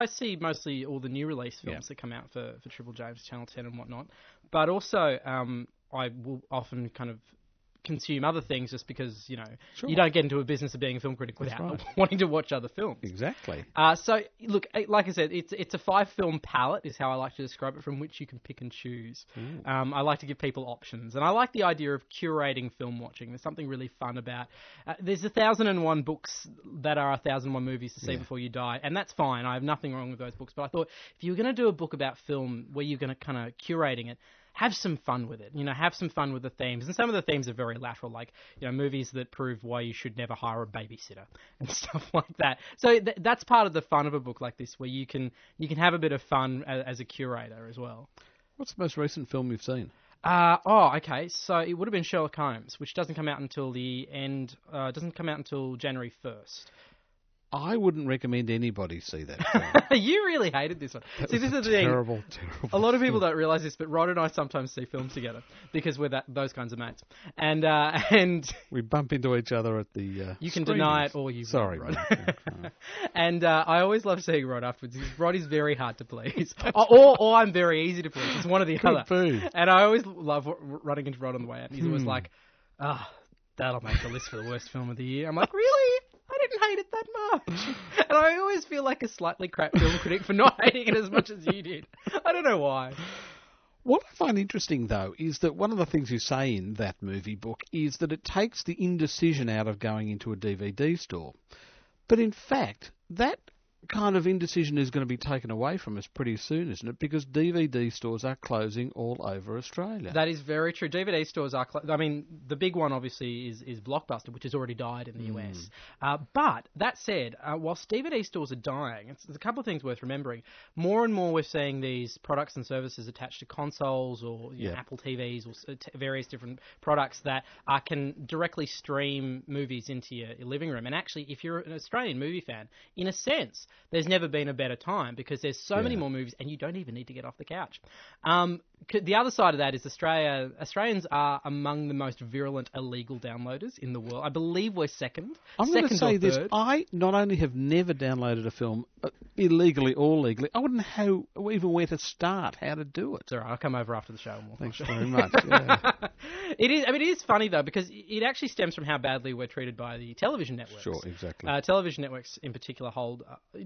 I see mostly all the new release films that come out for Triple J, Channel 10 and whatnot. But also, I will often kind of consume other things just because, you don't get into a business of being a film critic without wanting to watch other films. Exactly. So, look, like I said, it's a 5-film palette is how I like to describe it, from which you can pick and choose. I like to give people options, and I like the idea of curating film watching. There's something really fun about there's 1,001 books that are 1,001 movies to see before you die, and that's fine. I have nothing wrong with those books, but I thought if you were going to do a book about film where you're going to kind of curating it, have some fun with it, have some fun with the themes. And some of the themes are very lateral, like, movies that prove why you should never hire a babysitter and stuff like that. So that's part of the fun of a book like this, where you can have a bit of fun as a curator as well. What's the most recent film you've seen? Okay. So it would have been Sherlock Holmes, which doesn't come out until doesn't come out until January 1st. I wouldn't recommend anybody see that film. You really hated this one. See, this is the thing. Terrible. A lot of people don't realise this, but Rod and I sometimes see films together because we're those kinds of mates. And we bump into each other at the you can screenings. Deny it, or you Sorry, Rod. Rod. And I always love seeing Rod afterwards. Rod is very hard to please, or I'm very easy to please. It's one or the other. Food. And I always love running into Rod on the way out. He's always like, that'll make the list for the worst film of the year. I'm like, really? I didn't hate it that much. And I always feel like a slightly crap film critic for not hating it as much as you did. I don't know why. What I find interesting, though, is that one of the things you say in that movie book is that it takes the indecision out of going into a DVD store. But in fact, that kind of indecision is going to be taken away from us pretty soon, isn't it? Because DVD stores are closing all over Australia. That is very true. DVD stores are... the big one, obviously, is Blockbuster, which has already died in the US. But, that said, whilst DVD stores are dying, there's a couple of things worth remembering. More and more we're seeing these products and services attached to consoles or Apple TVs or various different products that can directly stream movies into your living room. And actually, if you're an Australian movie fan, in a sense, there's never been a better time because there's so many more movies and you don't even need to get off the couch. The other side of that is Australians are among the most virulent illegal downloaders in the world. I believe we're second. I'm going to say this. Third. I not only have never downloaded a film illegally or legally, I wouldn't know even where to start, how to do it. It's all right. I'll come over after the show and we'll Thanks very much. Yeah. It is funny, though, because it actually stems from how badly we're treated by the television networks. Sure, exactly. Television networks in particular hold...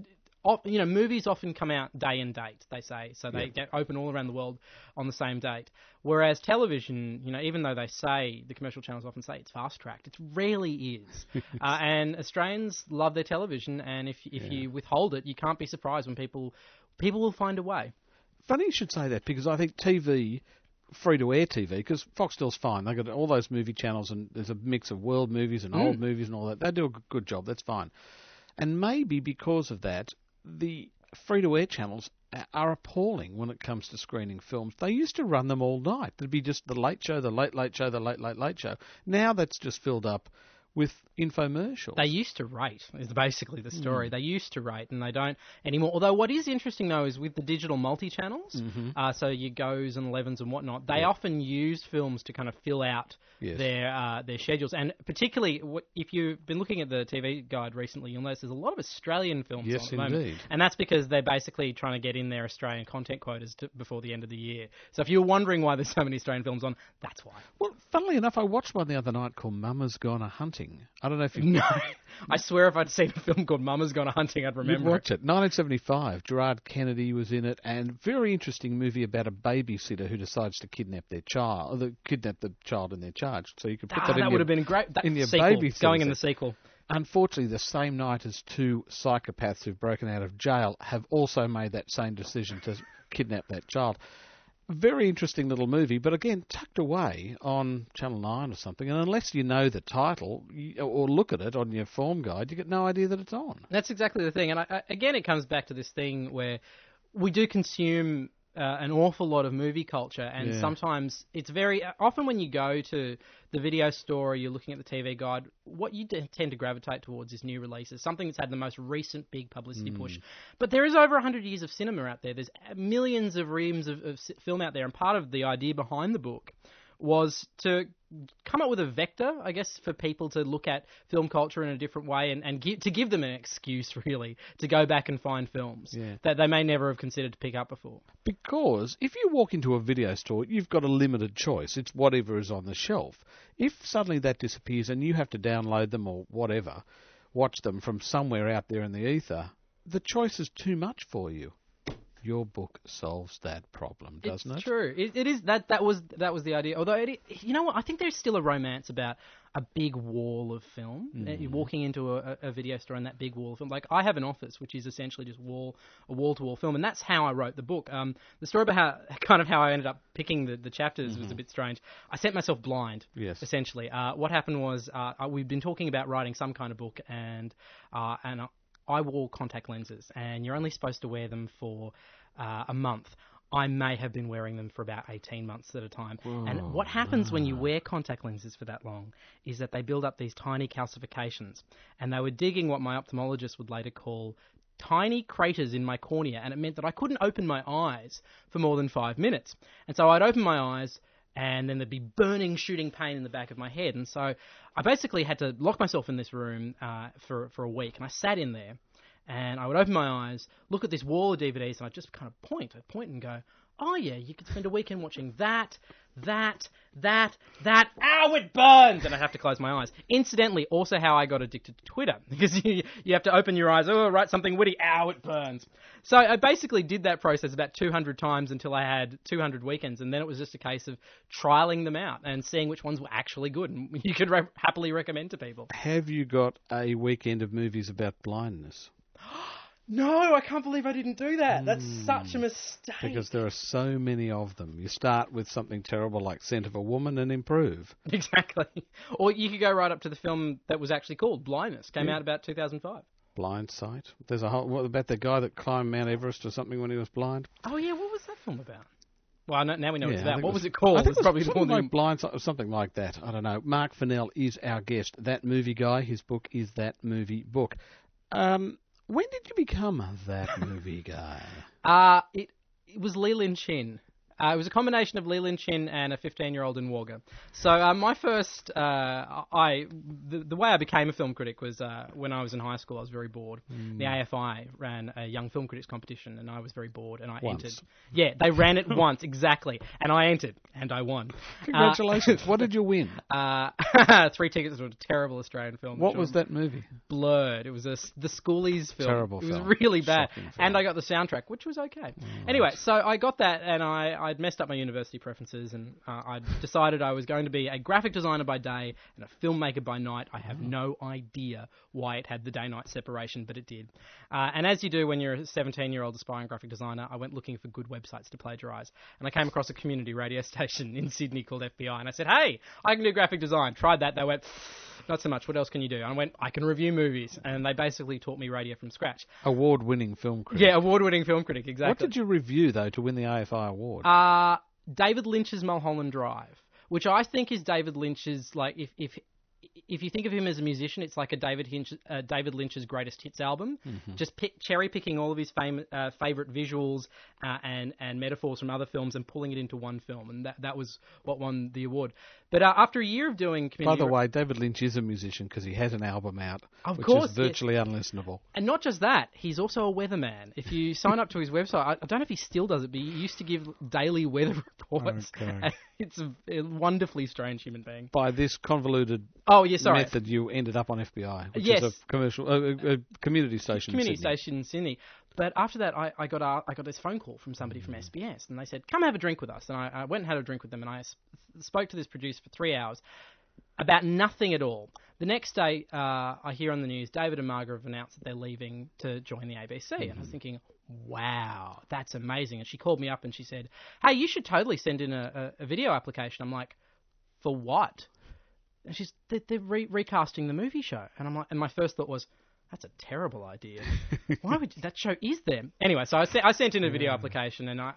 movies often come out day and date, they say. So they get open all around the world on the same date. Whereas television, even though the commercial channels often say it's fast-tracked, it rarely is. And Australians love their television, and if you withhold it, you can't be surprised when people will find a way. Funny you should say that, because I think TV... free-to-air TV, because Foxtel's fine. They've got all those movie channels, and there's a mix of world movies and old movies and all that. They do a good job. That's fine. And maybe because of that, the free-to-air channels are appalling when it comes to screening films. They used to run them all night. There'd be just the late show, the late show, the late show. Now that's just filled up with infomercials. They used to rate, is basically the story. They used to rate, and they don't anymore. Although what is interesting, though, is with the digital multi-channels, so your Goes and 11s and whatnot, they often use films to kind of fill out their schedules. And particularly, if you've been looking at the TV Guide recently, you'll notice there's a lot of Australian films on at the moment. Indeed. And that's because they're basically trying to get in their Australian content quotas before the end of the year. So if you're wondering why there's so many Australian films on, that's why. Well, funnily enough, I watched one the other night called Mama's Gone A-Hunting. I don't know if you... No. I swear if I'd seen a film called Mama's Gone A-Hunting, I'd remember You'd watch it. 1975. Gerard Kennedy was in it, and very interesting movie about a babysitter who decides to kidnap the child in their charge. So you could put that in would have been great. in your sequel, babysitter. going in the sequel. Unfortunately, the same night as two psychopaths who've broken out of jail have also made that same decision to kidnap that child. Very interesting little movie, but again, tucked away on Channel 9 or something, and unless you know the title or look at it on your form guide, you get no idea that it's on. That's exactly the thing, and again, it comes back to this thing where we do consume an awful lot of movie culture, and sometimes it's very... Often when you go to the video store or you're looking at the TV Guide, what you tend to gravitate towards is new releases, something that's had the most recent big publicity push. But there is over 100 years of cinema out there. There's millions of reams of film out there, and part of the idea behind the book was to come up with a vector, I guess, for people to look at film culture in a different way and to give them an excuse, really, to go back and find films that they may never have considered to pick up before. Because if you walk into a video store, you've got a limited choice. It's whatever is on the shelf. If suddenly that disappears and you have to download them or whatever, watch them from somewhere out there in the ether, the choice is too much for you. Your book solves that problem, doesn't it? It's true. It is that was the idea. Although, you know what? I think there's still a romance about a big wall of film. You're walking into a video store and that big wall of film. Like, I have an office, which is essentially just a wall-to-wall film, and that's how I wrote the book. The story about how I ended up picking the chapters was a bit strange. I sent myself blind, essentially. What happened was we've been talking about writing some kind of book, and I wore contact lenses, and you're only supposed to wear them for a month. I may have been wearing them for about 18 months at a time. And what happens when you wear contact lenses for that long is that they build up these tiny calcifications. And they were digging what my ophthalmologist would later call tiny craters in my cornea, and it meant that I couldn't open my eyes for more than 5 minutes. And so I'd open my eyes, and then there'd be burning, shooting pain in the back of my head. And so I basically had to lock myself in this room for a week, and I sat in there. And I would open my eyes, look at this wall of DVDs, and I'd just kind of point. I'd point and go, oh, yeah, you could spend a weekend watching that. Ow, it burns! And I'd have to close my eyes. Incidentally, also how I got addicted to Twitter, because you have to open your eyes, write something witty, ow, it burns. So I basically did that process about 200 times until I had 200 weekends, and then it was just a case of trialling them out and seeing which ones were actually good and you could happily recommend to people. Have you got a weekend of movies about blindness? No, I can't believe I didn't do that. That's such a mistake. Because there are so many of them. You start with something terrible like Scent of a Woman and improve. Exactly. Or you could go right up to the film that was actually called Blindness. Came out about 2005. Blind Sight. There's a whole... What about the guy that climbed Mount Everest or something when he was blind? Oh, yeah. What was that film about? Well, now we know what it's about. What was it called? I think it was probably something like Blind Sight or something like that. I don't know. Mark Fennell is our guest. That movie guy. His book is That Movie Book. When did you become that movie guy? It was Lee Lin Chin. It was a combination of Lee Lin Chin and a 15-year-old in Wagga. So my first, the way I became a film critic was when I was in high school. I was very bored. The AFI ran a young film critics competition, and I was very bored, and I entered. Yeah, they ran it once, exactly, and I entered, and I won. Congratulations. What did you win? 3 tickets to a terrible Australian film. What was that movie? Blurred. It was the Schoolies film. Terrible film. It was really bad. And I got the soundtrack, which was okay. Anyway, so I got that, and I'd messed up my university preferences, and I decided I was going to be a graphic designer by day and a filmmaker by night. I have no idea why it had the day-night separation, but it did. And as you do when you're a 17-year-old aspiring graphic designer, I went looking for good websites to plagiarise. And I came across a community radio station in Sydney called FBI, and I said, hey, I can do graphic design. Tried that. They went, not so much. What else can you do? And I went, I can review movies. And they basically taught me radio from scratch. Award-winning film critic. Yeah, award-winning film critic, exactly. What did you review, though, to win the AFI award? David Lynch's Mulholland Drive, which I think is David Lynch's, like, if you think of him as a musician, it's like a David Lynch's greatest hits album. Just cherry picking all of his favourite visuals and metaphors from other films and pulling it into one film, and that was what won the award. But after a year of doing community... By the way, David Lynch is a musician because he has an album out, which is virtually unlistenable. And not just that, he's also a weatherman. If you sign up to his website, I don't know if he still does it, but he used to give daily weather reports. Okay. It's a wonderfully strange human being. By this convoluted method, you ended up on FBI, which is a community station in Sydney. But after that, I got this phone call from somebody from SBS, and they said, come have a drink with us. And I went and had a drink with them, and I spoke to this producer for 3 hours about nothing at all. The next day, I hear on the news, David and Margaret have announced that they're leaving to join the ABC. And I was thinking, wow, that's amazing. And she called me up and she said, hey, you should totally send in a video application. I'm like, for what? And they're recasting the movie show. And I'm like, and my first thought was, that's a terrible idea. Why would that show is there? Anyway, so I sent in a video application, and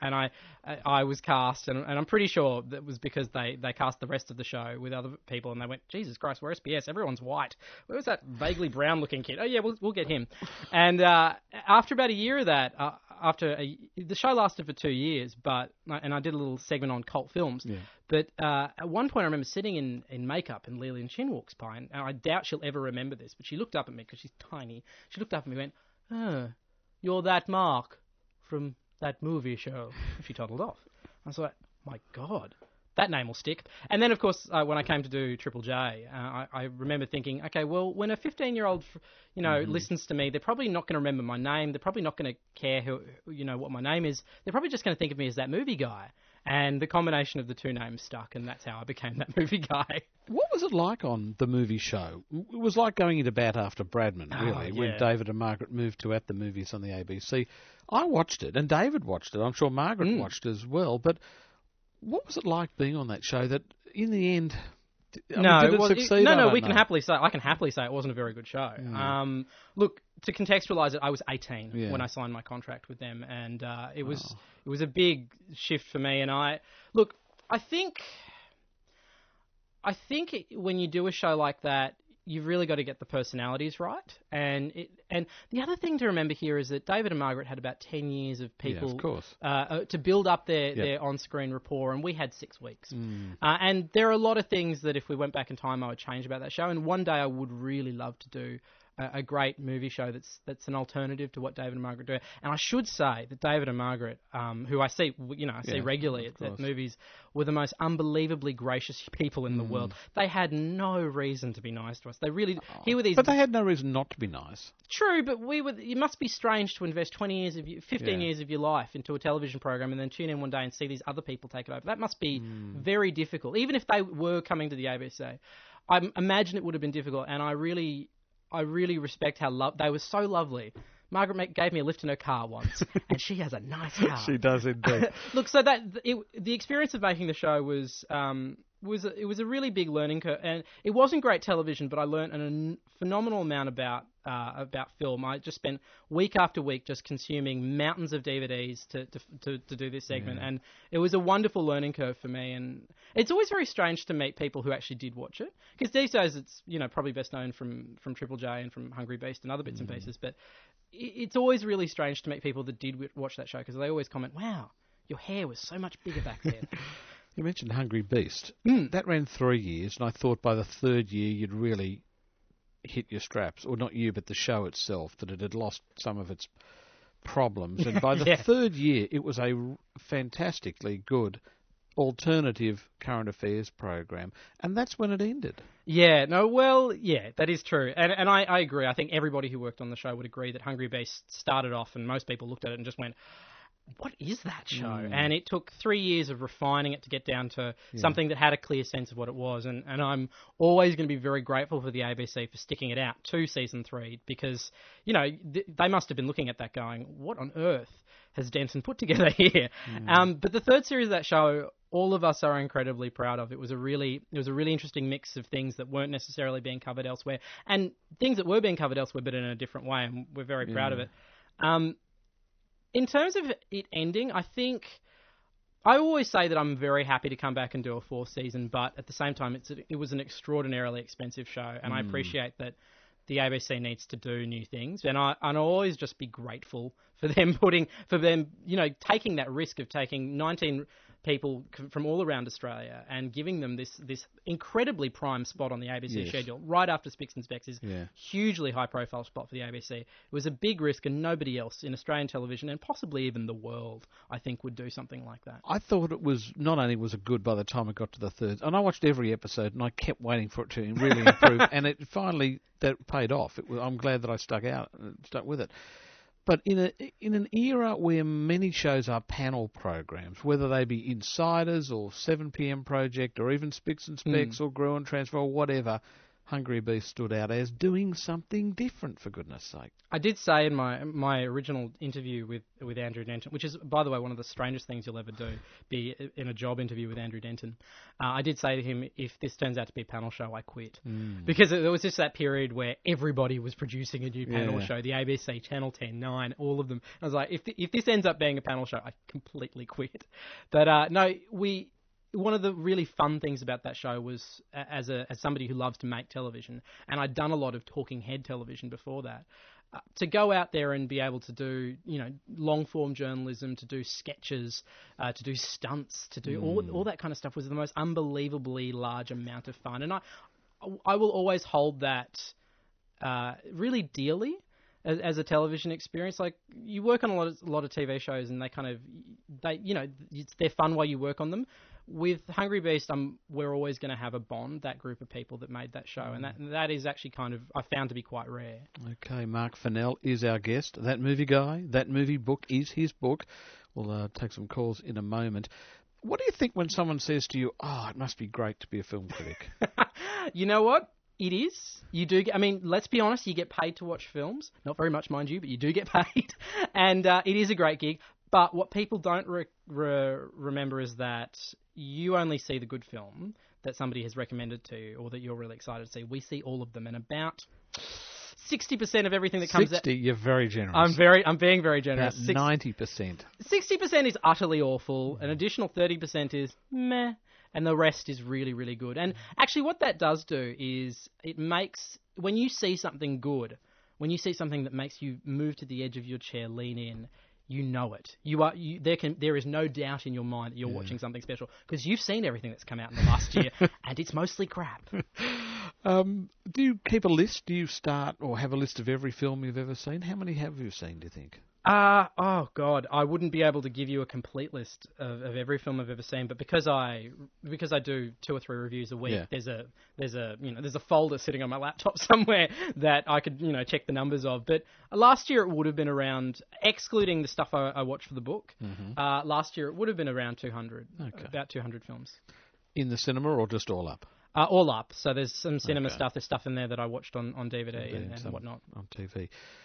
I was cast, and I'm pretty sure that was because they cast the rest of the show with other people, and they went, Jesus Christ, we're SBS, everyone's white. Where was that vaguely brown looking kid? Oh yeah, we'll get him. And after about a year of that, the show lasted for 2 years, and I did a little segment on cult films. Yeah. But at one point, I remember sitting in makeup, and Lillian Chin walks by, and I doubt she'll ever remember this, but she looked up at me because she's tiny. She looked up at me and went, "Oh, you're that Mark from that movie show." She toddled off. I was like, my God, that name will stick. And then, of course, when I came to do Triple J, I remember thinking, okay, well, when a 15-year-old, listens to me, they're probably not going to remember my name. They're probably not going to care what my name is. They're probably just going to think of me as that movie guy. And the combination of the two names stuck, and that's how I became that movie guy. What was it like on the movie show? It was like going into bat after Bradman, really, when David and Margaret moved to At the Movies on the ABC. I watched it, and David watched it. I'm sure Margaret watched it as well. But what was it like being on that show that, in the end, did it succeed? I can happily say it wasn't a very good show. Look, to contextualise it, I was 18 when I signed my contract with them, and it was a big shift for me. And I think when you do a show like that, you've really got to get the personalities right. And the other thing to remember here is that David and Margaret had about 10 years of people to build up their on-screen rapport, and we had 6 weeks. And there are a lot of things that if we went back in time, I would change about that show. And one day I would really love to do a great movie show that's an alternative to what David and Margaret do. And I should say that David and Margaret, who I see regularly at movies, were the most unbelievably gracious people in the world. They had no reason to be nice to us. They really But they had no reason not to be nice. True, but it must be strange to invest 15 years of your life into a television program and then tune in one day and see these other people take it over. That must be very difficult. Even if they were coming to the ABC, I imagine it would have been difficult. And I really respect how they were so lovely. Margaret gave me a lift in her car once, and she has a nice car. She does indeed. Look, so the experience of making the show was a really big learning curve, and it wasn't great television, but I learned a phenomenal amount about film. I just spent week after week just consuming mountains of DVDs to do this segment, and it was a wonderful learning curve for me. And it's always very strange to meet people who actually did watch it, because these days it's probably best known from Triple J and from Hungry Beast and other bits and pieces, but it's always really strange to meet people that did watch that show, because they always comment, "Wow, your hair was so much bigger back then." You mentioned Hungry Beast. That ran 3 years, and I thought by the third year you'd really hit your straps. Or not you, but the show itself, that it had lost some of its problems. And by the third year, it was a fantastically good alternative current affairs program. And that's when it ended. That is true. And I agree. I think everybody who worked on the show would agree that Hungry Beast started off, and most people looked at it and just went, what is that show? And it took 3 years of refining it to get down to something that had a clear sense of what it was. And I'm always going to be very grateful for the ABC for sticking it out to season 3, because, they must have been looking at that going, what on earth has Denton put together here? But the third series of that show, all of us are incredibly proud of. It was a really interesting mix of things that weren't necessarily being covered elsewhere, and things that were being covered elsewhere, but in a different way. And we're very proud of it. In terms of it ending, I think I always say that I'm very happy to come back and do a 4th season, but at the same time, it was an extraordinarily expensive show, and I appreciate that the ABC needs to do new things, and I'll always just be grateful for them taking that risk of taking 19 people from all around Australia and giving them this incredibly prime spot on the ABC schedule right after Spicks and Specks is hugely high profile spot for the ABC. It was a big risk, and nobody else in Australian television, and possibly even the world, I think, would do something like that. I thought it was, not only was it good by the time it got to the third, and I watched every episode and I kept waiting for it to really improve, and it finally that paid off. I'm glad that I stuck with it. But in an era where many shows are panel programs, whether they be Insiders or 7pm Project or even Spicks and Specks or Grew and Transfer or whatever, Hungry Beast stood out as doing something different, for goodness sake. I did say in my original interview with Andrew Denton, which is, by the way, one of the strangest things you'll ever do, be in a job interview with Andrew Denton. I did say to him, if this turns out to be a panel show, I quit. Because there was just that period where everybody was producing a new panel show, the ABC, Channel 10, 9, all of them. I was like, if this ends up being a panel show, I completely quit. But one of the really fun things about that show was, as somebody who loves to make television, and I'd done a lot of talking head television before that, to go out there and be able to do, long form journalism, to do sketches, to do stunts, to do all that kind of stuff was the most unbelievably large amount of fun. And I will always hold that really dearly as a television experience. Like, you work on a lot of TV shows, and they're fun while you work on them. With Hungry Beast, we're always going to have a bond, that group of people that made that show, and that is actually I found to be quite rare. Okay, Mark Fennell is our guest. That movie guy, that movie book is his book. We'll take some calls in a moment. What do you think when someone says to you, it must be great to be a film critic? You know what? It is. You do. Let's be honest. You get paid to watch films. Not very much, mind you, but you do get paid, and it is a great gig. But what people don't remember is that you only see the good film that somebody has recommended to you, or that you're really excited to see. We see all of them, and about 60% of everything that comes out. 60, you're very generous. I'm being very generous. 90%. 60% is utterly awful. An additional 30% is meh. And the rest is really, really good. And actually what that does do is it makes, when you see something good, when you see something that makes you move to the edge of your chair, lean in, you know it. There is no doubt in your mind that you're watching something special, because you've seen everything that's come out in the last year, and it's mostly crap. Do you keep a list? Do you start or have a list of every film you've ever seen? How many have you seen, do you think? Oh God, I wouldn't be able to give you a complete list of every film I've ever seen, but because I do 2 or 3 reviews a week, there's a folder sitting on my laptop somewhere that I could check the numbers of. But last year it would have been around, excluding the stuff I watched for the book. Last year it would have been around 200, about 200 films. In the cinema or just all up? All up. So there's some cinema stuff. There's stuff in there that I watched on DVD and whatnot. On TV.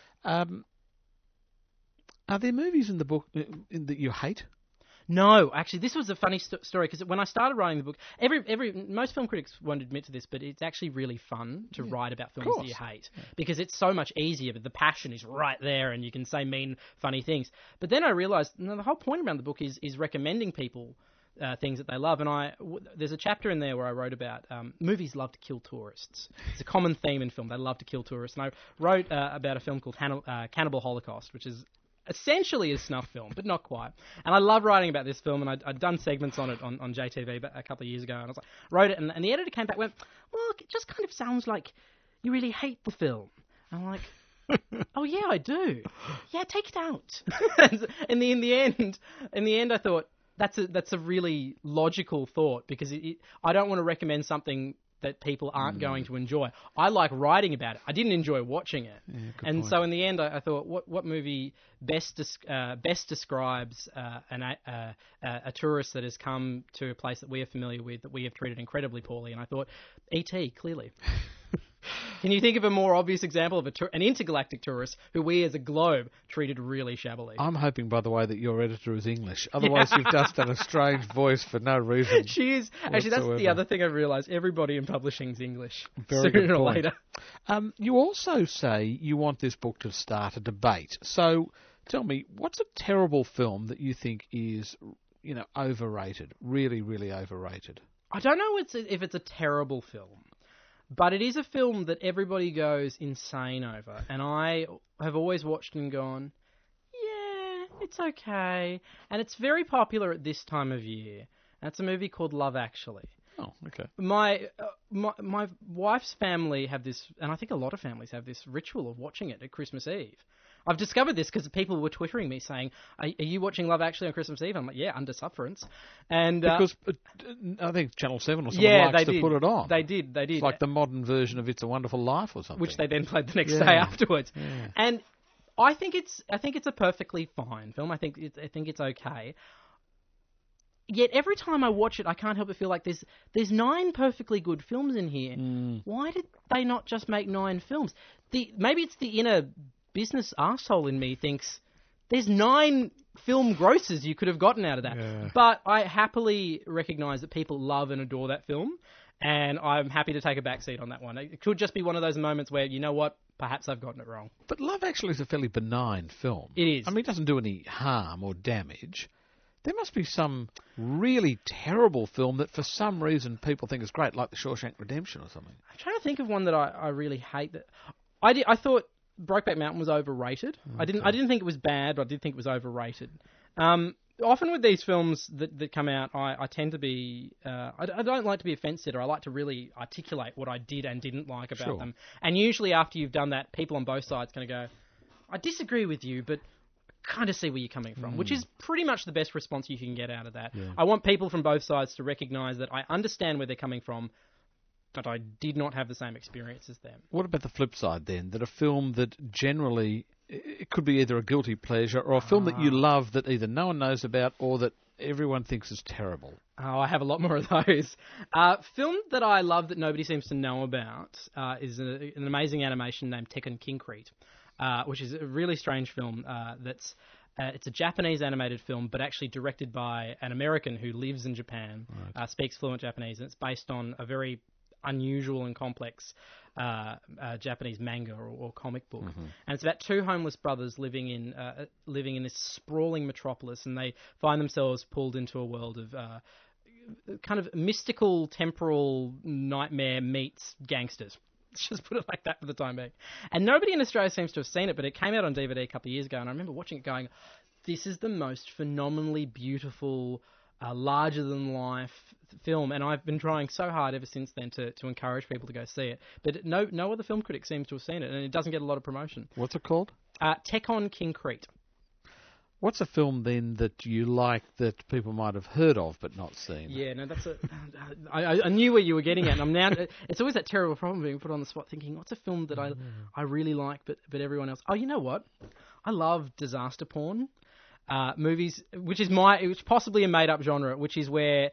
Are there movies in the book that you hate? No, actually, this was a funny story, because when I started writing the book, most film critics won't admit to this, but it's actually really fun to write about films that you hate, because it's so much easier, but the passion is right there, and you can say mean, funny things. But then I realised the whole point around the book is recommending people things that they love, and there's a chapter in there where I wrote about movies love to kill tourists. It's a common theme in film. They love to kill tourists, and I wrote about a film called Cannibal Holocaust, which is essentially a snuff film, but not quite. And I love writing about this film, and I'd done segments on it on JTV a couple of years ago, and I was like, wrote it, and the editor came back and went, well, it just kind of sounds like you really hate the film. And I'm like, oh yeah, I do. Yeah, take it out. And in the end, I thought that's a really logical thought, because I don't want to recommend something that people aren't going to enjoy. I like writing about it. I didn't enjoy watching it. Yeah, and point. So in the end, I thought, what movie best describes a tourist that has come to a place that we are familiar with, that we have treated incredibly poorly? And I thought, E.T., clearly. Can you think of a more obvious example of an intergalactic tourist who we as a globe treated really shabbily? I'm hoping, by the way, that your editor is English. Otherwise, you've just done a strange voice for no reason. She is. Actually, that's the other thing I've realised. Everybody in publishing is English. Very good sooner or point. later. You also say you want this book to start a debate. So tell me, what's a terrible film that you think is, overrated, really, really overrated? I don't know if it's a terrible film. But it is a film that everybody goes insane over. And I have always watched and gone, yeah, it's okay. And it's very popular at this time of year. And it's a movie called Love Actually. Oh, okay. My wife's family have this, and I think a lot of families have this ritual of watching it at Christmas Eve. I've discovered this because people were twittering me saying, are you watching Love Actually on Christmas Eve? I'm like, yeah, under sufferance. And because I think Channel 7 or something likes to put it on. They did. It's like the modern version of It's a Wonderful Life or something. Which they then played the next day afterwards. Yeah. And I think it's a perfectly fine film. I think it's okay. Yet every time I watch it, I can't help but feel like there's 9 perfectly good films in here. Why did they not just make 9 films? Maybe it's the inner business arsehole in me thinks there's 9 film grosses you could have gotten out of that. Yeah. But I happily recognise that people love and adore that film, and I'm happy to take a backseat on that one. It could just be one of those moments where, you know what, perhaps I've gotten it wrong. But Love Actually is a fairly benign film. It is. I mean, it doesn't do any harm or damage. There must be some really terrible film that for some reason people think is great, like The Shawshank Redemption or something. I'm trying to think of one that I really hate. I thought Brokeback Mountain was overrated. Okay. I didn't think it was bad, but I did think it was overrated. Often with these films that come out, I tend to be... I don't like to be a fence sitter. I like to really articulate what I did and didn't like about them. And usually after you've done that, people on both sides kind of go, I disagree with you, but I kind of see where you're coming from, which is pretty much the best response you can get out of that. Yeah. I want people from both sides to recognise that I understand where they're coming from, but I did not have the same experience as them. What about the flip side then? That a film that generally... It could be either a guilty pleasure or a film that you love that either no one knows about or that everyone thinks is terrible. Oh, I have a lot more of those. Film that I love that nobody seems to know about is an amazing animation named Tekken Kinkreet, which is a really strange film that's... it's a Japanese animated film, but actually directed by an American who lives in Japan, speaks fluent Japanese, and it's based on a very unusual and complex Japanese manga or comic book, and it's about two homeless brothers living in this sprawling metropolis, and they find themselves pulled into a world of kind of mystical temporal nightmare meets gangsters. Let's just put it like that for the time being. And nobody in Australia seems to have seen it, but it came out on DVD a couple of years ago, and I remember watching it going, this is the most phenomenally beautiful, larger-than-life film, and I've been trying so hard ever since then to encourage people to go see it. But no other film critic seems to have seen it, and it doesn't get a lot of promotion. What's it called? Tekken Kinkreet. What's a film, then, that you like that people might have heard of but not seen? Yeah, no, that's I knew where you were getting at, and I'm now... It's always that terrible problem being put on the spot thinking, what's a film that I really like but everyone else... Oh, you know what? I love disaster porn. Movies, which is possibly a made-up genre, which is where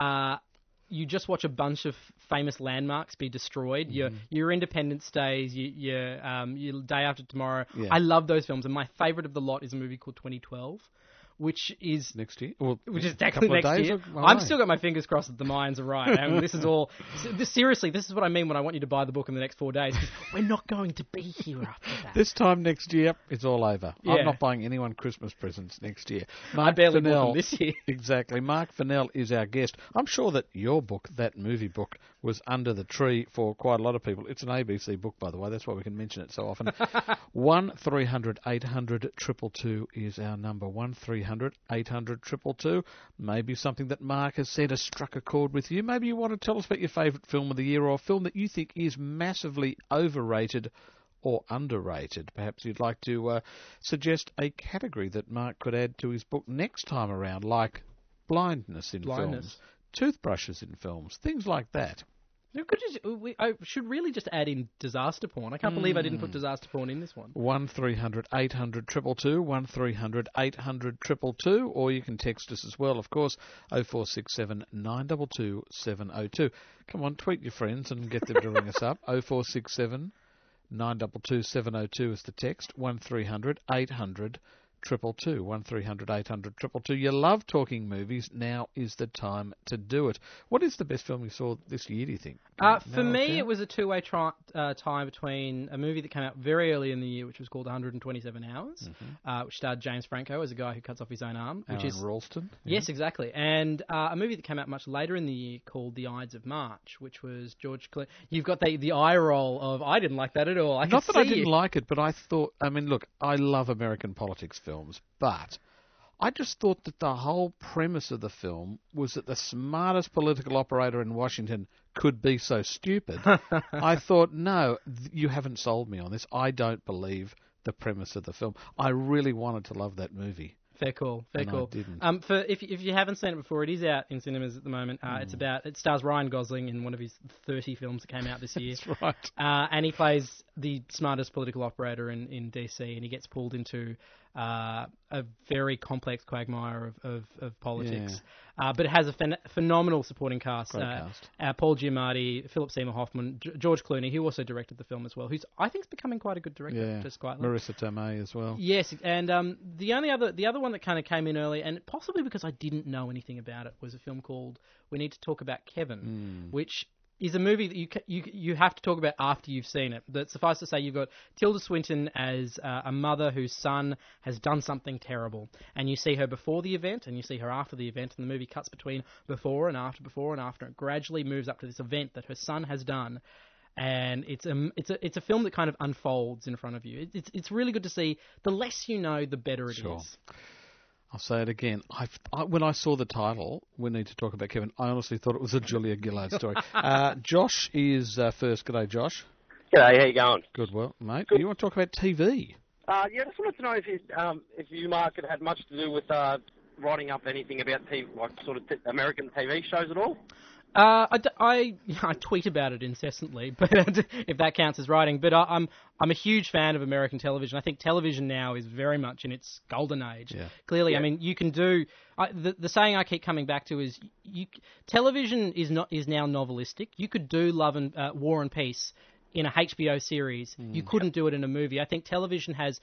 you just watch a bunch of famous landmarks be destroyed. Your Independence Days, your Day After Tomorrow. Yeah. I love those films, and my favourite of the lot is a movie called 2012. Which is next year, which is exactly next year. I've still got my fingers crossed that the Mayans are right. And this is all seriously. This is what I mean when I want you to buy the book in the next 4 days. We're not going to be here after that. This time next year, it's all over. Yeah. I'm not buying anyone Christmas presents next year. I barely bought them this year. Exactly. Mark Fennell is our guest. I'm sure that your book, that movie book, was under the tree for quite a lot of people. It's an ABC book, by the way. That's why we can mention it so often. 1300 800 222 is our number. 1300 800 222. Maybe something that Mark has said has struck a chord with you. Maybe you want to tell us about your favourite film of the year or a film that you think is massively overrated or underrated. Perhaps you'd like to suggest a category that Mark could add to his book next time around, like blindness in films, toothbrushes in films, things like that. I should really just add in disaster porn. I can't believe I didn't put disaster porn in this one. 1300 800 222, 1300 800 222, or you can text us as well, of course, 0467 922 702. Come on, tweet your friends and get them to ring us up. 0467 922 702 is the text. 1300 800 222, 1300 800 222. You love talking movies. Now is the time to do it. What is the best film you saw this year, do you think? For me, it was a two-way tie between a movie that came out very early in the year, which was called 127 Hours, which starred James Franco as a guy who cuts off his own arm. Which is Ralston. Yeah. Yes, exactly. And a movie that came out much later in the year called The Ides of March, which was George Clooney. You've got the eye roll of, I didn't like that at all. Not that I didn't like it, but I thought, look, I love American politics films, but I just thought that the whole premise of the film was that the smartest political operator in Washington could be so stupid. I thought, no, you haven't sold me on this. I don't believe the premise of the film. I really wanted to love that movie. Fair call. I didn't. If you haven't seen it before, it is out in cinemas at the moment. It stars Ryan Gosling in one of his 30 films that came out this year. That's right. And he plays the smartest political operator in DC, and he gets pulled into a very complex quagmire of politics. Yeah. But it has a phenomenal supporting cast. Paul Giamatti, Philip Seymour Hoffman, George Clooney, who also directed the film as well, who's I think is becoming quite a good director. Yeah. Just quietly. Marissa Tomei as well. Yes, and the other one that kind of came in early, and possibly because I didn't know anything about it, was a film called We Need to Talk About Kevin, which is a movie that you have to talk about after you've seen it. But suffice to say, you've got Tilda Swinton as a mother whose son has done something terrible. And you see her before the event, and you see her after the event, and the movie cuts between before and after, and it gradually moves up to this event that her son has done. and it's a film that kind of unfolds in front of you. It's really good to see. The less you know, the better it is. I'll say it again. When I saw the title, We Need to Talk About Kevin, I honestly thought it was a Julia Gillard story. Josh is first. G'day, Josh. G'day, how you going? Good, well, mate. Good. You want to talk about TV? Yeah, I just wanted to know if you, Mark, had much to do with writing up anything about TV, like sort of American TV shows at all. I tweet about it incessantly, but if that counts as writing. But I'm a huge fan of American television. I think television now is very much in its golden age. Yeah. Clearly, yeah. I mean, you can do the saying I keep coming back to is television is now novelistic. You could do Love and War and Peace in a HBO series. You couldn't do it in a movie. I think television has,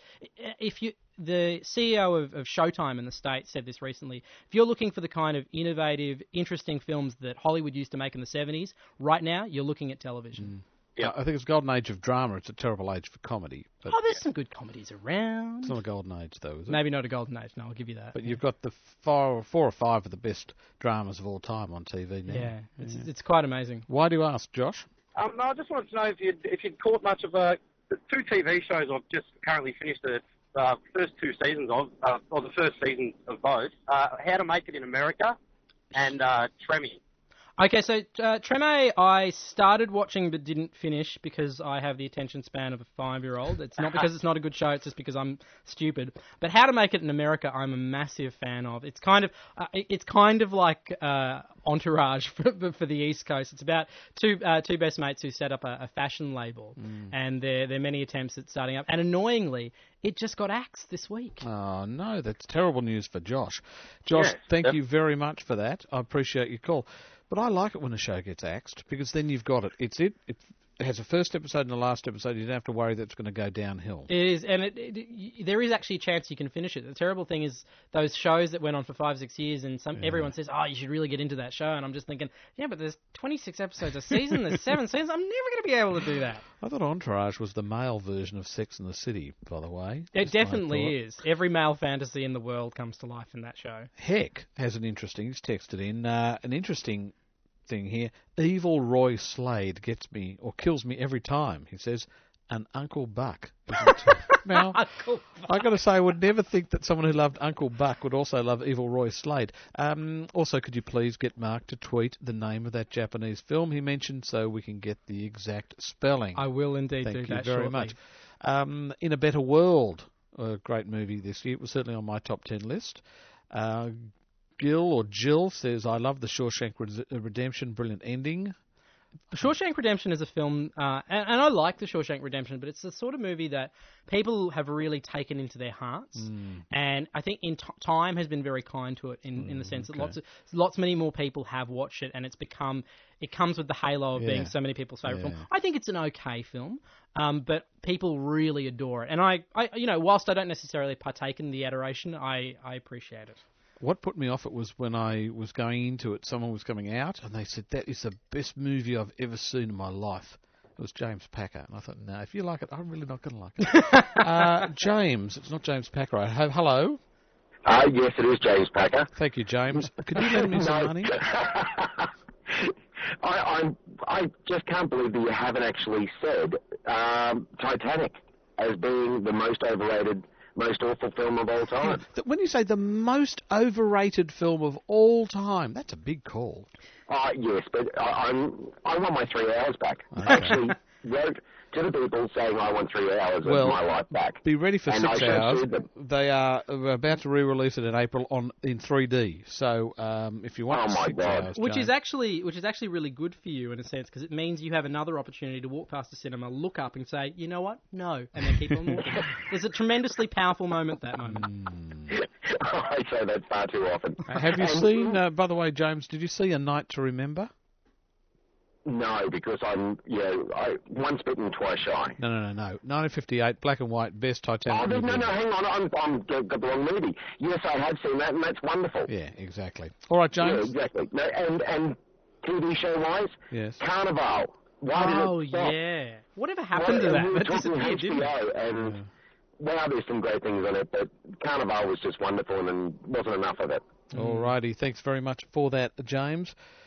the CEO of Showtime in the States said this recently, if you're looking for the kind of innovative, interesting films that Hollywood used to make in the 70s, right now you're looking at television. Yeah, I think it's a golden age of drama. It's a terrible age for comedy. But there's some good comedies around. It's not a golden age, though, is it? Maybe not a golden age, no, I'll give you that. But you've got the four or five of the best dramas of all time on TV now. Yeah, it's quite amazing. Why do you ask, Josh? No, I just wanted to know if you'd caught much of the two TV shows I've just currently finished the first two seasons of, or the first season of both, How to Make It in America and Treme. Okay, so Treme I started watching but didn't finish because I have the attention span of a 5-year-old. It's not because it's not a good show, it's just because I'm stupid. But How to Make It in America I'm a massive fan of. It's kind of like Entourage for the East Coast. It's about two best mates who set up a fashion label, and there are many attempts at starting up. And annoyingly, it just got axed this week. Oh, no, that's terrible news for Josh. Josh, thank you very much for that. I appreciate your call. But I like it when a show gets axed, because then you've got it. It has a first episode and a last episode. You don't have to worry that it's going to go downhill. It is, and there is actually a chance you can finish it. The terrible thing is those shows that went on for 5-6 years, and everyone says, "Oh, you should really get into that show." And I'm just thinking, yeah, but there's 26 episodes a season. There's 7 seasons. I'm never going to be able to do that. I thought Entourage was the male version of Sex and the City, by the way. It definitely is. Every male fantasy in the world comes to life in that show. Heck has he's texted in an interesting thing here. Evil Roy Slade gets me or kills me every time. He says, an Uncle Buck. Now, I got to say, I would never think that someone who loved Uncle Buck would also love Evil Roy Slade. Also, could you please get Mark to tweet the name of that Japanese film he mentioned so we can get the exact spelling? I will indeed do that shortly. Thank you very much. In a Better World, a great movie this year. It was certainly on my top 10 list. Jill says, I love the Shawshank Redemption, brilliant ending. Shawshank Redemption is a film, and I like the Shawshank Redemption, but it's the sort of movie that people have really taken into their hearts, and I think in time has been very kind to it in the sense that many more people have watched it, and it comes with the halo of being so many people's favourite film. I think it's an okay film, but people really adore it, and I whilst I don't necessarily partake in the adoration, I appreciate it. What put me off it was when I was going into it, someone was coming out, and they said, that is the best movie I've ever seen in my life. It was James Packer. And I thought, no, if you like it, I'm really not going to like it. James, it's not James Packer. Hello? Yes, it is James Packer. Thank you, James. Could you lend me some money? I just can't believe that you haven't actually said Titanic as being the most overrated, most awful film of all time. When you say the most overrated film of all time, that's a big call. Yes, but I want my 3 hours back. Okay. I actually wrote to the people saying I want 3 hours of my life back. Be ready for 6 hours. They are about to re-release it in April in 3D. So if you want 6 hours, which is actually really good for you in a sense, because it means you have another opportunity to walk past the cinema, look up, and say, you know what, no, and then keep on walking. There's a tremendously powerful moment. That moment. I say that far too often. Have you seen? By the way, James, did you see A Night to Remember? No, because I'm once bitten, twice shy. No. 1958, black and white, best Titanic movie. No, hang on, I'm got the wrong movie. Yes, I have seen that, and that's wonderful. Yeah, exactly. All right, James. Yeah, exactly. No, and TV show-wise, yes. Carnival. Why did it stop? Yeah. Whatever happened to that? We were talking disappeared, didn't it? And wow, there's some great things on it, but Carnival was just wonderful, and wasn't enough of it. All righty, thanks very much for that, James.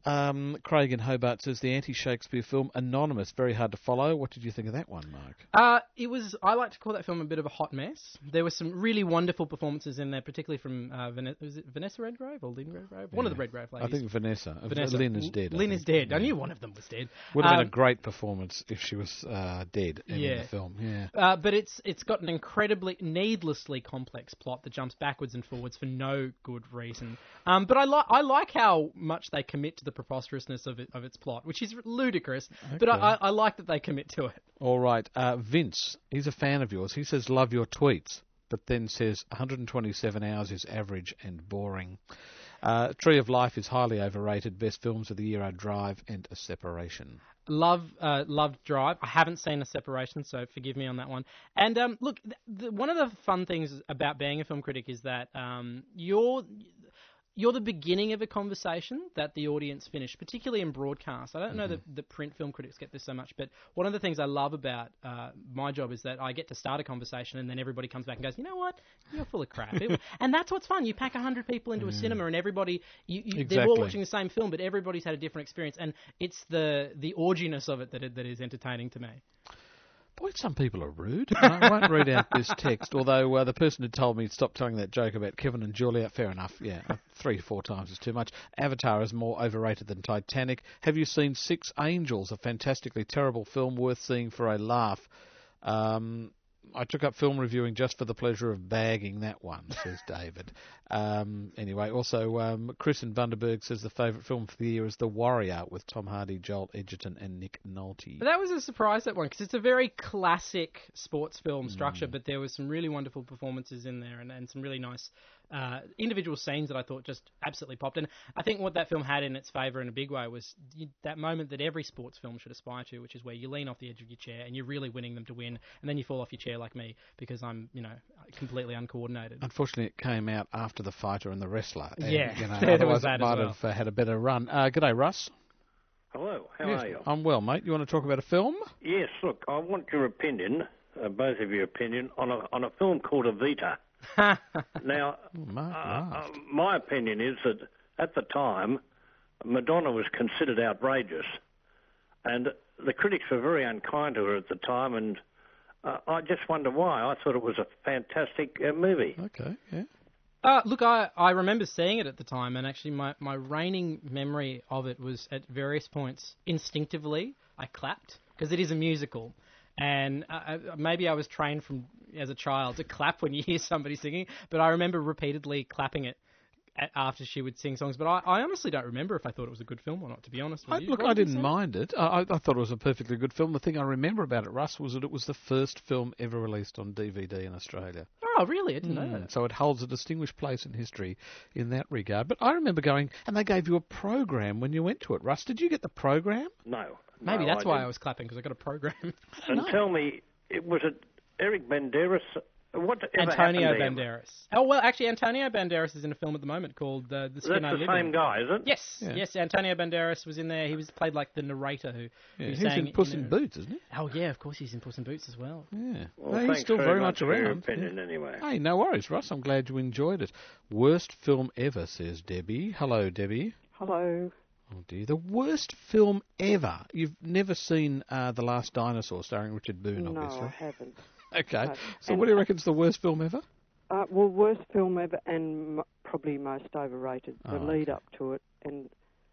Craig in Hobart says the anti-Shakespeare film Anonymous, very hard to follow. What did you think of that one, Mark? I like to call that film a bit of a hot mess. There were some really wonderful performances in there, particularly from was it Vanessa Redgrave or Lynn Redgrave? One of the Redgrave ladies. I think Vanessa. Lynn is dead. Lynn is dead. I knew one of them was dead. Would have been a great performance if she was dead in the film. Yeah. But it's got an incredibly, needlessly complex plot that jumps backwards and forwards for no good reason. But I like how much they commit to the preposterousness of its plot, which is ludicrous. Okay. But I like that they commit to it. All right, Vince, he's a fan of yours. He says, love your tweets, but then says 127 hours is average and boring. Tree of Life is highly overrated. Best films of the year are Drive and A Separation. Loved Drive. I haven't seen A Separation, so forgive me on that one. And look, one of the fun things about being a film critic is that you're the beginning of a conversation that the audience finish, particularly in broadcast. I don't know that the print film critics get this so much, but one of the things I love about my job is that I get to start a conversation and then everybody comes back and goes, you know what, you're full of crap. And that's what's fun. You pack 100 people into a cinema and everybody, they're all watching the same film, but everybody's had a different experience. And it's the orginess of it that is entertaining to me. Boy, some people are rude. I won't read out this text, although the person who told me stop telling that joke about Kevin and Julia, fair enough, 3 to 4 times is too much. Avatar is more overrated than Titanic. Have you seen Six Angels, a fantastically terrible film worth seeing for a laugh? I took up film reviewing just for the pleasure of bagging that one, says David. Anyway, also Chris in Bundaberg says the favourite film for the year is The Warrior with Tom Hardy, Joel Edgerton and Nick Nolte. But that was a surprise, that one, because it's a very classic sports film structure, but there was some really wonderful performances in there and some really nice individual scenes that I thought just absolutely popped. And I think what that film had in its favour in a big way was that moment that every sports film should aspire to, which is where you lean off the edge of your chair and you're really winning them to win, and then you fall off your chair like me because I'm, completely uncoordinated. Unfortunately, it came out after The Fighter and The Wrestler. And, there was that it might have had a better run. G'day, Russ. Hello, how are you? I'm well, mate. You want to talk about a film? Yes, look, I want your opinion, both of your opinion, on a film called Evita. Now, my opinion is that at the time, Madonna was considered outrageous, and the critics were very unkind to her at the time, and I just wonder why. I thought it was a fantastic movie. Okay, yeah. Look, I remember seeing it at the time, and actually my reigning memory of it was at various points, instinctively, I clapped, because it is a musical. And maybe I was trained as a child to clap when you hear somebody singing, but I remember repeatedly clapping it after she would sing songs. But I honestly don't remember if I thought it was a good film or not, to be honest with you. Look, I didn't mind it. I thought it was a perfectly good film. The thing I remember about it, Russ, was that it was the first film ever released on DVD in Australia. Oh, really? I didn't know that. So it holds a distinguished place in history in that regard. But I remember going, and they gave you a program when you went to it. Russ, did you get the program? No. Maybe that's why I was clapping, because I got a program. And tell me, was it Eric Banderas? Antonio Banderas. Oh, well, actually, Antonio Banderas is in a film at the moment called The Skin I Live In. That's the same guy, is it? Yes, yes. Antonio Banderas was in there. He played like the narrator who he's in Puss in Boots, isn't he? Oh, yeah, of course he's in Puss in Boots as well. Yeah. Well, he's still very much around. Your opinion, anyway. Hey, no worries, Russ. I'm glad you enjoyed it. Worst film ever, says Debbie. Hello, Debbie. Hello. Oh, dear. The worst film ever. You've never seen The Last Dinosaur, starring Richard Boone, obviously. No, I haven't. Okay. So what do you reckon's the worst film ever? Well, worst film ever and probably most overrated. The lead up to it. And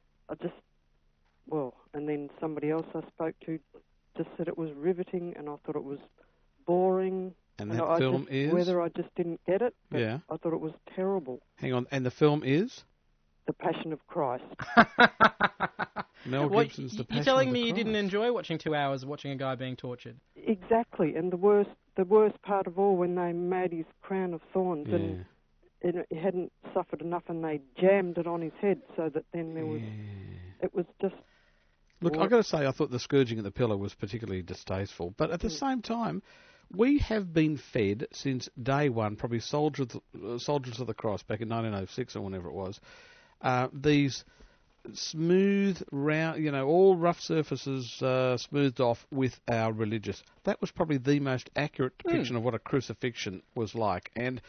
and then somebody else I spoke to just said it was riveting, and I thought it was boring. And that film is? Whether I just didn't get it, but yeah. I thought it was terrible. Hang on, and the film is? The Passion of Christ. Mel Gibson's The Passion of the Christ. You're telling me you didn't enjoy watching 2 hours of watching a guy being tortured? Exactly, and the worst part of all, when they made his crown of thorns and he hadn't suffered enough, and they jammed it on his head, so that then there was... It was just... Look, I've got to say, I thought the scourging at the pillar was particularly distasteful, but at the same time, we have been fed since day one, probably Soldiers of the Cross back in 1906 or whenever it was, these smooth, round, all rough surfaces smoothed off with our religious. That was probably the most accurate depiction of what a crucifixion was like. And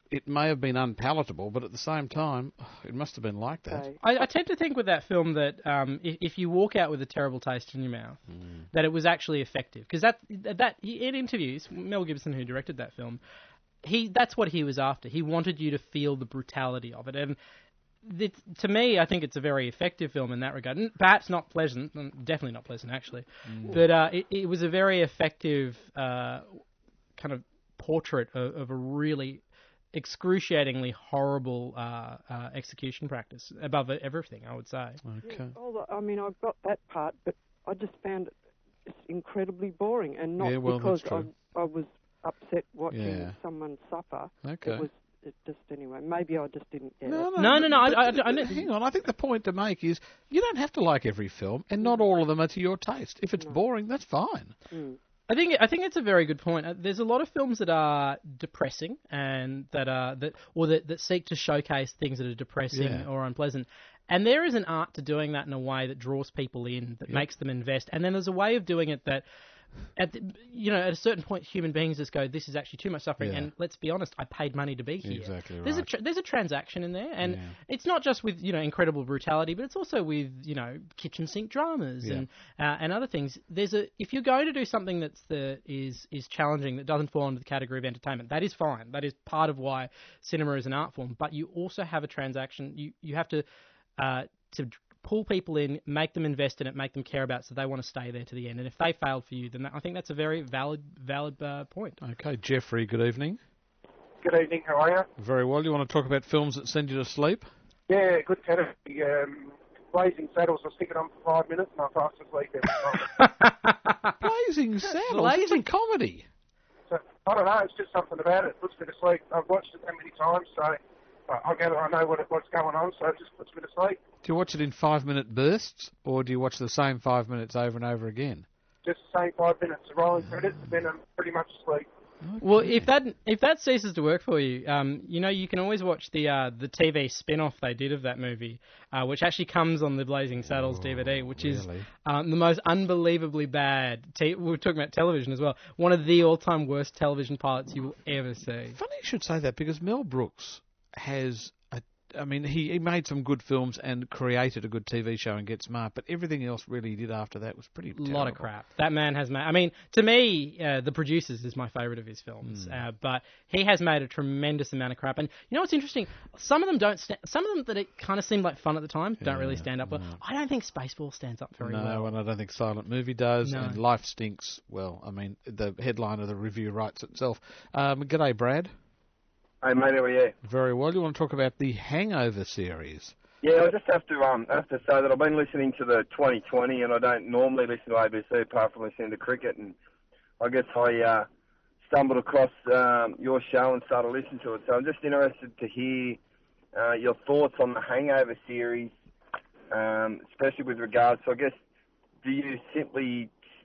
it may have been unpalatable, but at the same time, it must have been like that. Okay. I tend to think with that film that if you walk out with a terrible taste in your mouth, that it was actually effective. Because in interviews, Mel Gibson, who directed that film, that's what he was after. He wanted you to feel the brutality of it. And to me, I think it's a very effective film in that regard. Perhaps not pleasant, definitely not pleasant, actually. But it was a very effective kind of portrait of a really excruciatingly horrible execution practice above everything, I would say. Okay. I mean, I've got that part, but I just found it's incredibly boring, and not because I was upset watching someone suffer. Okay. It just anyway. Maybe I just didn't get it. No. Hang on. I think the point to make is you don't have to like every film, and not all of them are to your taste. If it's boring, that's fine. I think it's a very good point. There's a lot of films that are depressing and that seek to showcase things that are depressing or unpleasant. And there is an art to doing that in a way that draws people in, that makes them invest. And then there's a way of doing it that at a certain point, human beings just go, this is actually too much suffering, and let's be honest, I paid money to be here. Exactly right. There's a transaction in there, and it's not just with incredible brutality, but it's also with kitchen sink dramas and other things. If you're going to do something that is challenging, that doesn't fall into the category of entertainment, that is fine. That is part of why cinema is an art form. But you also have a transaction. You have to pull people in, make them invest in it, make them care about it, so they want to stay there to the end. And if they failed for you, then I think that's a very valid point. Okay, Jeffrey, good evening. Good evening, how are you? Very well. You want to talk about films that send you to sleep? Yeah, good category. Blazing Saddles, I was sticking on for 5 minutes and I fast asleep every time. Blazing Saddles? It's a comedy. So, I don't know, it's just something about it. It puts me to sleep. I've watched it that many times, so I gather I know what's going on, so it just puts me to sleep. Do you watch it in 5-minute bursts, or do you watch the same 5 minutes over and over again? Just the same 5 minutes. The rolling credits, then I'm pretty much asleep. Okay. Well, if that ceases to work for you, you can always watch the TV spin-off they did of that movie, which actually comes on the Blazing Saddles DVD, which is the most unbelievably bad. We're talking about television as well. One of the all-time worst television pilots you will ever see. Funny you should say that, because Mel Brooks has he made some good films and created a good TV show and Get Smart, but everything else really he did after that was pretty terrible. A lot of crap. That man has made... to me, The Producers is my favourite of his films, but he has made a tremendous amount of crap. And you know what's interesting? Some of them that it kind of seemed like fun at the time don't really stand up well. I don't think Spaceball stands up very well. No, and I don't think Silent Movie does, and Life Stinks. Well, the headline of the review writes itself. G'day, Brad. Hey mate, how are you? Very well. You want to talk about the Hangover series? Yeah, I just have to say that I've been listening to the 2020, and I don't normally listen to ABC apart from listening to cricket. And I guess I stumbled across your show and started listening to it. So I'm just interested to hear your thoughts on the Hangover series, especially with regards to, I guess, do you simply,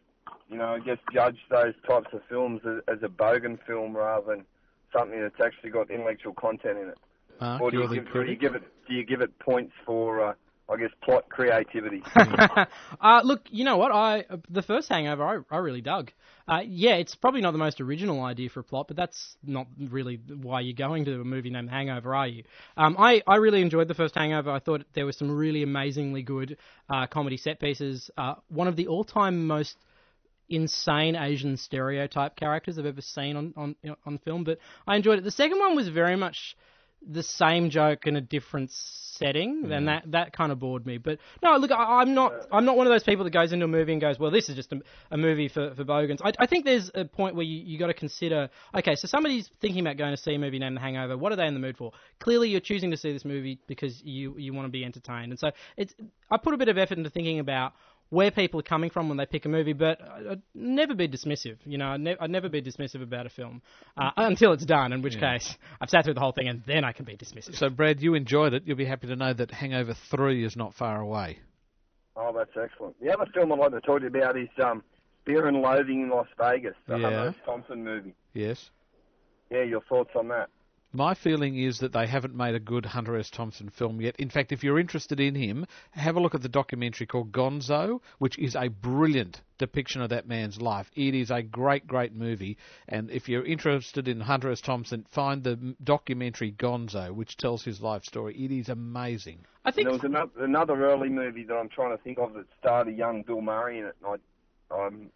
judge those types of films as a bogan film rather than something that's actually got intellectual content in it? Mark, or do you give it points for, plot creativity? Look, you know what? The first Hangover I really dug. It's probably not the most original idea for a plot, but that's not really why you're going to a movie named Hangover, are you? I really enjoyed the first Hangover. I thought there were some really amazingly good comedy set pieces. One of the all-time most insane Asian stereotype characters I've ever seen on film, but I enjoyed it. The second one was very much the same joke in a different setting, and that kind of bored me. But no, look, I'm not one of those people that goes into a movie and goes, well, this is just a movie for bogans. I think there's a point where you got to consider, okay, so somebody's thinking about going to see a movie named The Hangover. What are they in the mood for? Clearly, you're choosing to see this movie because you want to be entertained, and so I put a bit of effort into thinking about where people are coming from when they pick a movie, but I'd never be dismissive. I'd never be dismissive about a film until it's done, in which case I've sat through the whole thing and then I can be dismissive. So, Brad, you enjoyed it. You'll be happy to know that Hangover 3 is not far away. Oh, that's excellent. The other film I'd like to talk to you about is Fear and Loathing in Las Vegas, the Hunter S. Thompson movie. Yes. Yeah, your thoughts on that? My feeling is that they haven't made a good Hunter S. Thompson film yet. In fact, if you're interested in him, have a look at the documentary called Gonzo, which is a brilliant depiction of that man's life. It is a great, great movie. And if you're interested in Hunter S. Thompson, find the documentary Gonzo, which tells his life story. It is amazing. I think there was another early movie that I'm trying to think of that starred a young Bill Murray in it. And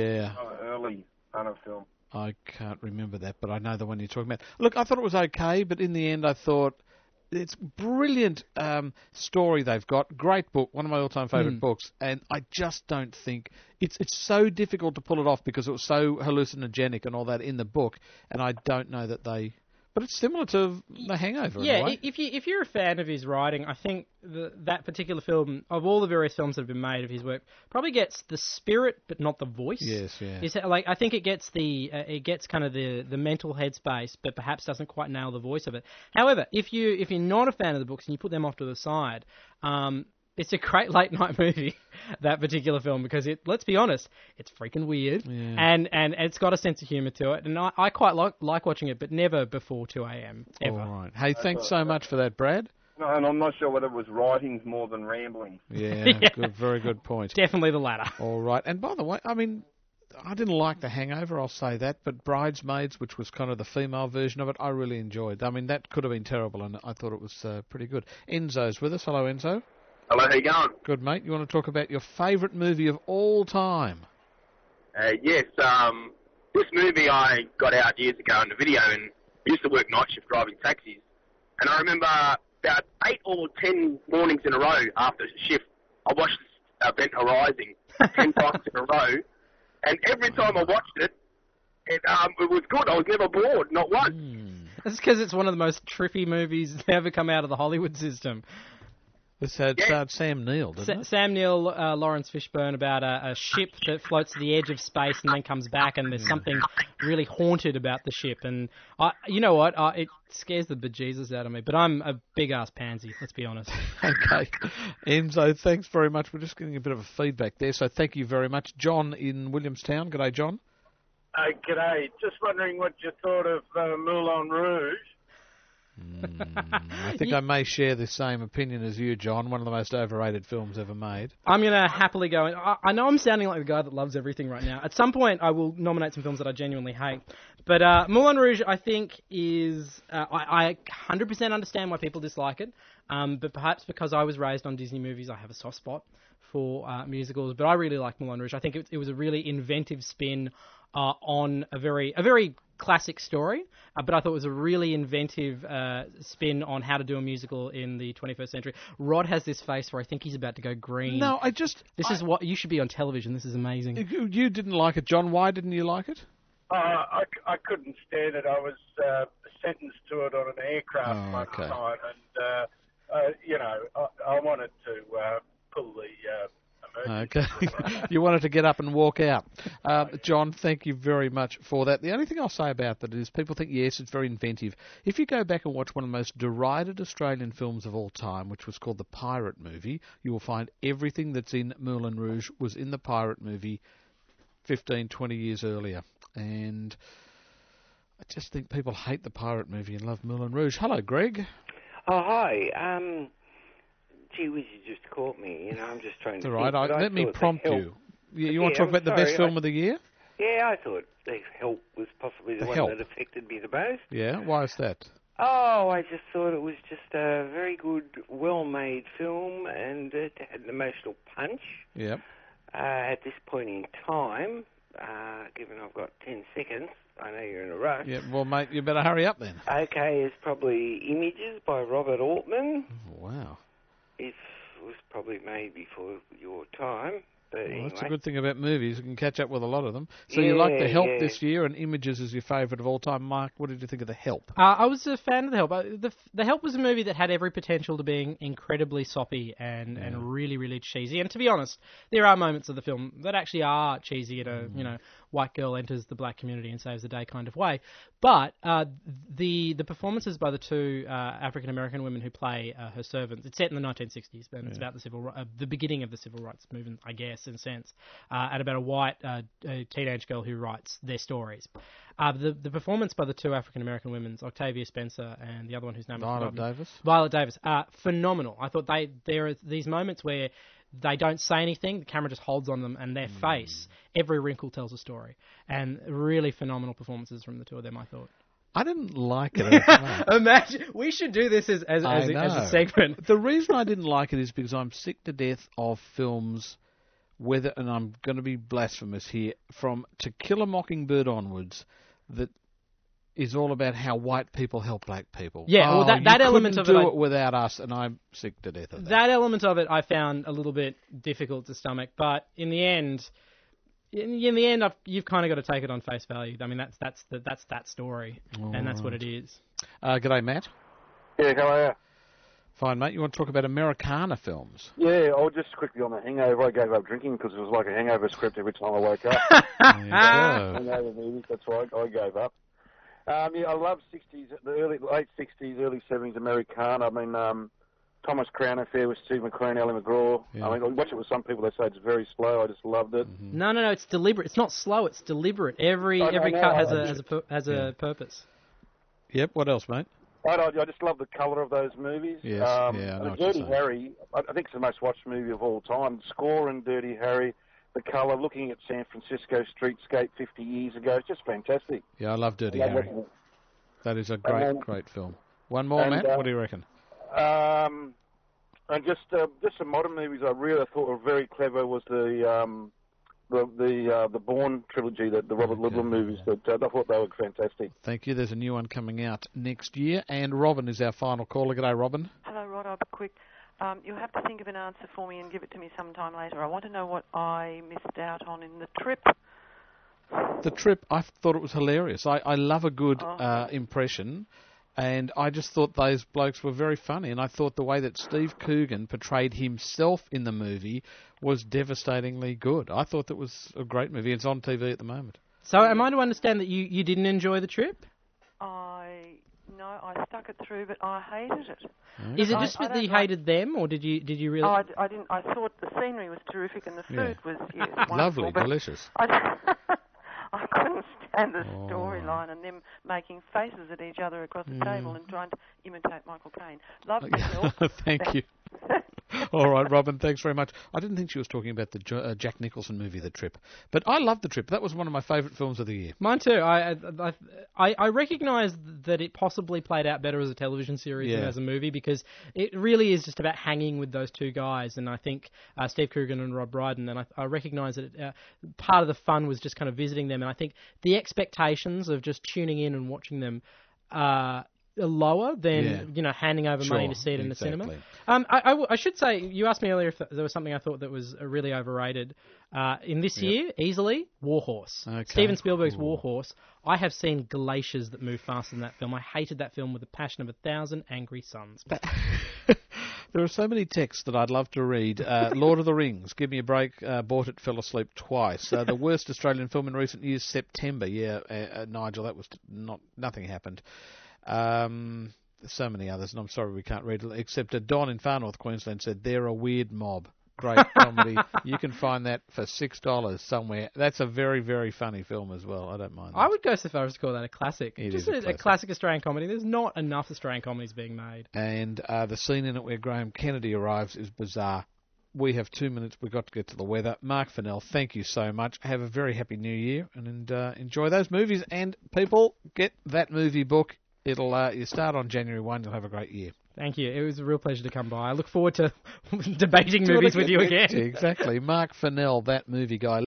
early Hunter film. I can't remember that, but I know the one you're talking about. Look, I thought it was okay, but in the end I thought it's brilliant story they've got. Great book, one of my all-time favourite books, and I just don't think... It's so difficult to pull it off because it was so hallucinogenic and all that in the book, and I don't know that they... But it's similar to The Hangover. Yeah, in a way. if you're a fan of his writing, I think that particular film, of all the various films that have been made of his work, probably gets the spirit but not the voice. Yes, yeah. I think it gets kind of the mental headspace, but perhaps doesn't quite nail the voice of it. However, if you're not a fan of the books and you put them off to the side, it's a great late night movie, that particular film, because let's be honest, it's freaking weird, and it's got a sense of humour to it, and I quite like watching it, but never before 2 a.m. ever. All right. Hey, thanks so much for that, Brad. No, and I'm not sure whether it was writings more than rambling. Yeah, Good, very good point. Definitely the latter. All right. And by the way, I mean, I didn't like The Hangover, I'll say that, but Bridesmaids, which was kind of the female version of it, I really enjoyed. I mean, that could have been terrible, and I thought it was pretty good. Enzo's with us. Hello, Enzo. Hello, how you going? Good, mate. You want to talk about your favourite movie of all time? Yes. This movie I got out years ago in the video, and I used to work night shift driving taxis. And I remember about 8 or 10 mornings in a row after shift, I watched Event Horizon 10 times in a row. And every time I watched it, it was good. I was never bored, not once. That's because it's one of the most trippy movies to ever come out of the Hollywood system. This had Sam Neill, didn't it? Sam Neill, Lawrence Fishburne, about a ship that floats to the edge of space and then comes back, and there's something really haunted about the ship. And you know what? It scares the bejesus out of me. But I'm a big-ass pansy, let's be honest. Okay. Enzo, thanks very much. We're just getting a bit of a feedback there, so thank you very much. John in Williamstown. G'day, John. G'day. Just wondering what you thought of Moulin Rouge. I think I may share the same opinion as you, John. One of the most overrated films ever made. I'm going to happily go. I know I'm sounding like the guy that loves everything right now. At some point, I will nominate some films that I genuinely hate. But Moulin Rouge, I think, is... I 100% understand why people dislike it. But perhaps because I was raised on Disney movies, I have a soft spot for musicals. But I really like Moulin Rouge. I think it was a really inventive spin on a very classic story, but I thought it was a really inventive spin on how to do a musical in the 21st century. Rod has this face where I think he's about to go green. No, is what you should be on television. This is amazing. You didn't like it, John. Why didn't you like it? I couldn't stand it. I was sentenced to it on an aircraft one time, and I wanted to pull the. Okay. You wanted to get up and walk out. John, thank you very much for that. The only thing I'll say about that is people think, yes, it's very inventive. If you go back and watch one of the most derided Australian films of all time, which was called The Pirate Movie, you will find everything that's in Moulin Rouge was in the Pirate Movie 15, 20 years earlier. And I just think people hate the Pirate Movie and love Moulin Rouge. Hello, Greg. Oh, hi. Gee whiz, you just caught me. I'm just trying to... All right, let me prompt you. You want to talk about the best film of the year? Yeah, I thought The Help was possibly the one that affected me the most. Yeah, why is that? Oh, I just thought it was just a very good, well-made film, and it had an emotional punch. Yep. At this point in time, given I've got 10 seconds, I know you're in a rush. Yeah, well, mate, you better hurry up then. Okay, it's probably Images by Robert Altman. Oh, wow. It was probably made before your time, but anyway. That's a good thing about movies. You can catch up with a lot of them. So you like The Help this year, and Images is your favourite of all time. Mark, what did you think of The Help? I was a fan of The Help. The Help was a movie that had every potential to being incredibly soppy and really, really cheesy. And to be honest, there are moments of the film that actually are cheesy in a white girl enters the black community and saves the day kind of way. But the performances by the two African American women who play her servants, it's set in the 1960s, and it's about the beginning of the civil rights movement, I guess, in a sense, and about a white teenage girl who writes their stories. The performance by the two African American women, Octavia Spencer and the other one whose name is Violet Davis, phenomenal. I thought there are these moments where they don't say anything, the camera just holds on them, and their face, every wrinkle tells a story. And really phenomenal performances from the two of them, I thought. I didn't like it. Imagine, we should do this as a segment. The reason I didn't like it is because I'm sick to death of films, and I'm going to be blasphemous here, from To Kill a Mockingbird onwards, that is all about how white people help black people. Yeah, well, that element of it... do it without us, and I'm sick to death of that. That element of it I found a little bit difficult to stomach, but in the end, you've kind of got to take it on face value. I mean, that's that story, and that's what it is. G'day, Matt. Yeah, how are you? Fine, mate. You want to talk about Americana films? Yeah, I'll just quickly on the hangover. I gave up drinking because it was like a hangover script every time I woke up. Hangover movies, that's right. I gave up. I love late 60s, early 70s Americana. I mean, Thomas Crown Affair with Steve McQueen, Ally McGraw. Yeah. I mean, I watch it with some people. They say it's very slow. I just loved it. Mm-hmm. No, it's deliberate. It's not slow. It's deliberate. Every cut has a purpose. Yep. What else, mate? I just love the colour of those movies. Yes. I know Dirty Harry, I think it's the most watched movie of all time. The score in Dirty Harry, the colour, looking at San Francisco streetscape 50 years ago, it's just fantastic. Yeah, I love Dirty Harry. That is a great film. One more, Matt? What do you reckon? And just some modern movies I really thought were very clever was the Bourne trilogy, the Robert Ludlum movies. I thought they were fantastic. Thank you. There's a new one coming out next year, and Robin is our final caller. G'day, Robin. Hello, Rod. I'll be quick. You'll have to think of an answer for me and give it to me sometime later. I want to know what I missed out on in The Trip. The Trip, I thought it was hilarious. I love a good impression, and I just thought those blokes were very funny, and I thought the way that Steve Coogan portrayed himself in the movie was devastatingly good. I thought that was a great movie. It's on TV at the moment. So am I to understand that you didn't enjoy The Trip? No, I stuck it through, but I hated it. Okay. Is it just that you hated them, or did you really? Oh, I didn't. I thought the scenery was terrific and the food was lovely, delicious. I couldn't stand the storyline and them making faces at each other across the table and trying to imitate Michael Caine. Love myself. Thank you. All right, Robin, thanks very much. I didn't think she was talking about the Jack Nicholson movie, The Trip. But I love The Trip. That was one of my favourite films of the year. Mine too. I recognise that it possibly played out better as a television series than as a movie, because it really is just about hanging with those two guys. And I think Steve Coogan and Rob Brydon, and I recognise that part of the fun was just kind of visiting them. And I think the expectations of just tuning in and watching them lower than handing over money to see it in the cinema. I should say, you asked me earlier if there was something I thought that was really overrated. In this year, easily, War Horse. Okay. Steven Spielberg's War Horse. I have seen glaciers that move faster than that film. I hated that film with the passion of 1,000 angry suns. There are so many texts that I'd love to read. Lord of the Rings, give me a break. Bought it, fell asleep twice. The worst Australian film in recent years, September. Nigel, that was nothing happened. So many others, and I'm sorry we can't read it, except Don in Far North Queensland said, they're a weird mob. Great comedy. You can find that for $6 somewhere. That's a very, very funny film as well. I don't mind that. I would go so far as to call that a classic. It just is a classic Australian comedy. There's not enough Australian comedies being made. And the scene in it where Graham Kennedy arrives is bizarre. We have 2 minutes. We've got to get to the weather. Mark Fennell, thank you so much. Have a very happy New Year, and enjoy those movies. And people, get that movie book. It'll you start on January 1. You'll have a great year. Thank you. It was a real pleasure to come by. I look forward to debating movies with you again. Exactly. Mark Fennell, that movie guy.